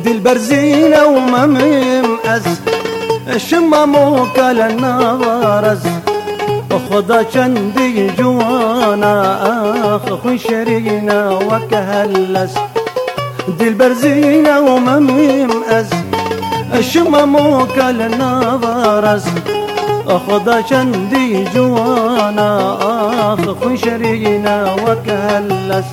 دلبر زينة ومميم أز شمامو كالنا غارز خدا چندی جوانا خوی شرینا وكهلس دلبر زينة ومميم أز شمامو كالنا غارز خدا چندی جوانا خوی شرینا وكهلس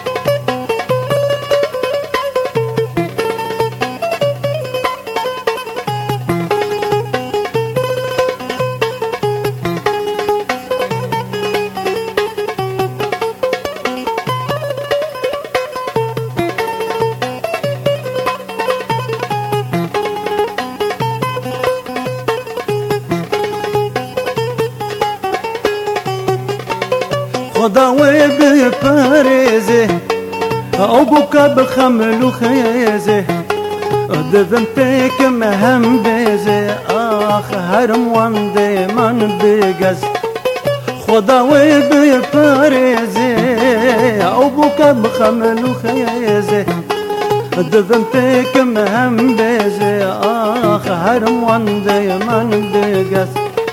خداوي بفارزه او بوكا بخملو خيزه دذنتك مهم بيزه هرم وندي من بيقز خداوي بفارزه او بوكا بخملو خيزه دذنتك مهم بيزه هرم وندي من بيقز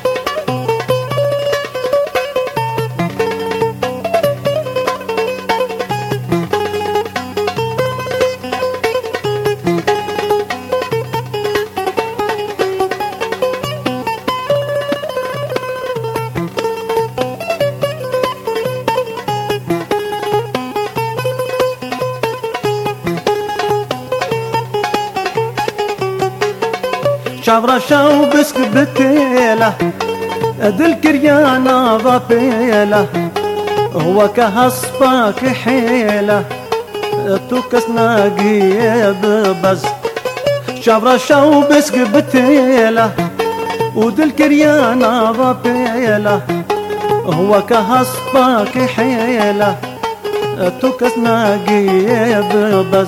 شاورا شاو بسك بتيلا دل كريانا ضابيلا هو كهصفاك حيلة توكس ناقية ببز شاورا شاو بسك بتيلا ودل كريانا ضابيلا هو كهصفاك حيلة توكس ناقية ببز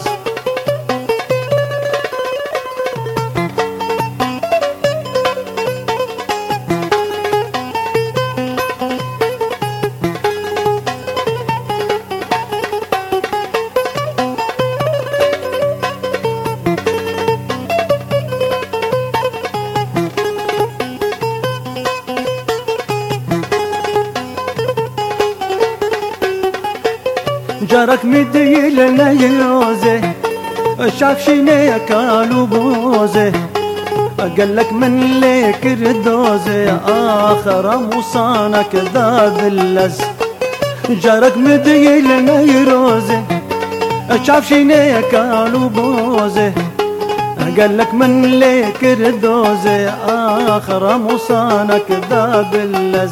جارك مديل نيوزه شاف شيني كالو بوزه قالك من ليك ردوزه آخر موصانك ذاب اللز جارك مديل نيروزه شاف شيني كالو بوزه قالك من ليك ردوزه آخر موصانك ذاب اللز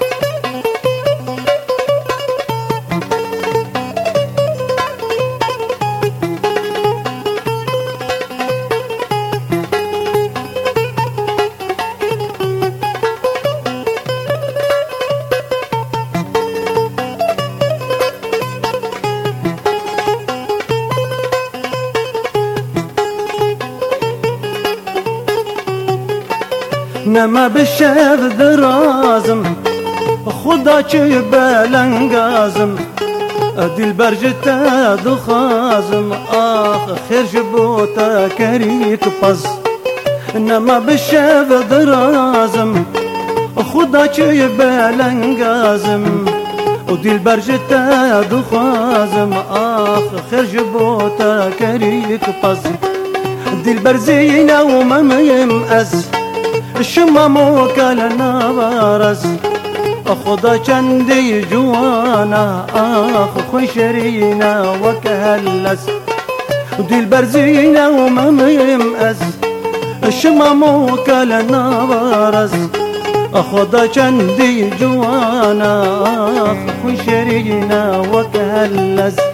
نما بالشهر درازم خدا چه بلنگازم دل برجتا دخازم خير جبوتا كريك پز نما بالشهر درازم خدا چه بلنگازم دل برجتا دخازم خير جبوتا كريك پز دل برزينا ومميم از شمامو كالنا بارز خدا چندي جوانا خوي شرينا وكهلس دل برزينا ومميم از شمامو كالنا بارز خدا چندي جوانا خوي شرينا وكهلس